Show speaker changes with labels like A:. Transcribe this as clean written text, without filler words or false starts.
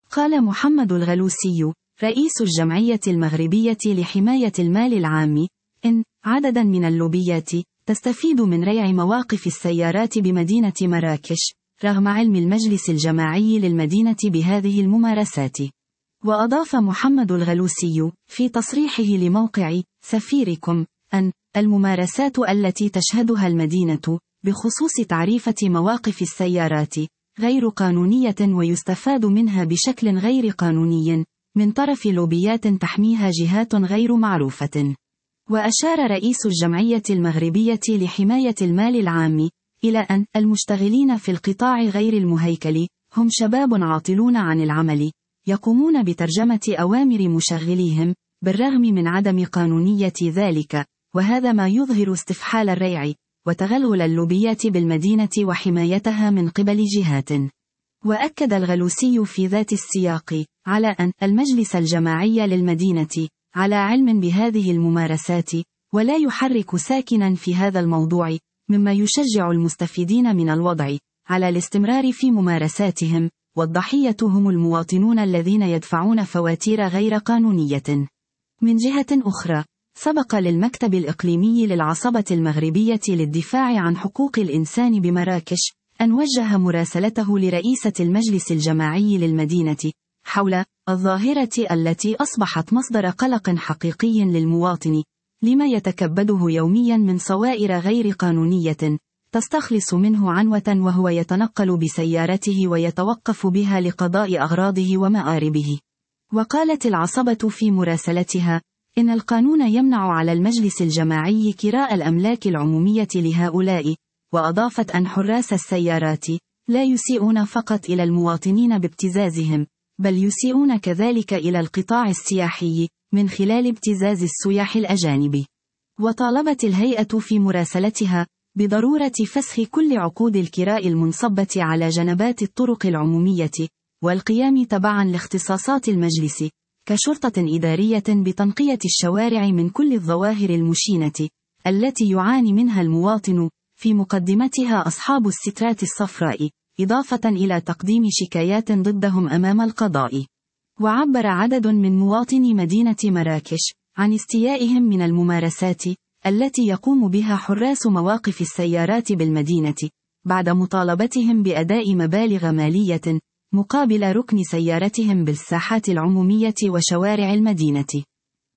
A: قال محمد الغلوسي رئيس الجمعية المغربية لحماية المال العام إن عددا من اللوبيات تستفيد من ريع مواقف السيارات بمدينة مراكش رغم علم المجلس الجماعي للمدينة بهذه الممارسات. وأضاف محمد الغلوسي في تصريحه لموقع سفيركم أن الممارسات التي تشهدها المدينة بخصوص تعريفة مواقف السيارات غير قانونية ويستفاد منها بشكل غير قانوني من طرف لوبيات تحميها جهات غير معروفة. وأشار رئيس الجمعية المغربية لحماية المال العام إلى أن المشتغلين في القطاع غير المهيكل هم شباب عاطلون عن العمل يقومون بترجمة أوامر مشغليهم بالرغم من عدم قانونية ذلك، وهذا ما يظهر استفحال الريع وتغلغل اللوبيات بالمدينة وحمايتها من قبل جهات. وأكد الغلوسي في ذات السياق على أن المجلس الجماعي للمدينة على علم بهذه الممارسات ولا يحرك ساكنا في هذا الموضوع، مما يشجع المستفيدين من الوضع على الاستمرار في ممارساتهم، والضحية هم المواطنون الذين يدفعون فواتير غير قانونية. من جهة أخرى، سبق للمكتب الإقليمي للعصبة المغربية للدفاع عن حقوق الإنسان بمراكش أن وجه مراسلته لرئيسة المجلس الجماعي للمدينة حول الظاهرة التي أصبحت مصدر قلق حقيقي للمواطن لما يتكبده يوميا من صوائر غير قانونية تستخلص منه عنوة وهو يتنقل بسيارته ويتوقف بها لقضاء أغراضه ومآربه. وقالت العصبة في مراسلتها إن القانون يمنع على المجلس الجماعي كراء الأملاك العمومية لهؤلاء، وأضافت أن حراس السيارات لا يسيئون فقط إلى المواطنين بابتزازهم، بل يسيئون كذلك إلى القطاع السياحي من خلال ابتزاز السياح الأجانب. وطالبت الهيئة في مراسلتها بضرورة فسخ كل عقود الكراء المنصبة على جنبات الطرق العمومية، والقيام تبعا لاختصاصات المجلس كشرطة إدارية بتنقية الشوارع من كل الظواهر المشينة التي يعاني منها المواطن، في مقدمتها أصحاب السترات الصفراء، إضافة إلى تقديم شكايات ضدهم أمام القضاء. وعبر عدد من مواطني مدينة مراكش عن استيائهم من الممارسات التي يقوم بها حراس مواقف السيارات بالمدينة بعد مطالبتهم بأداء مبالغ مالية مقابل ركن سيارتهم بالساحات العمومية وشوارع المدينة.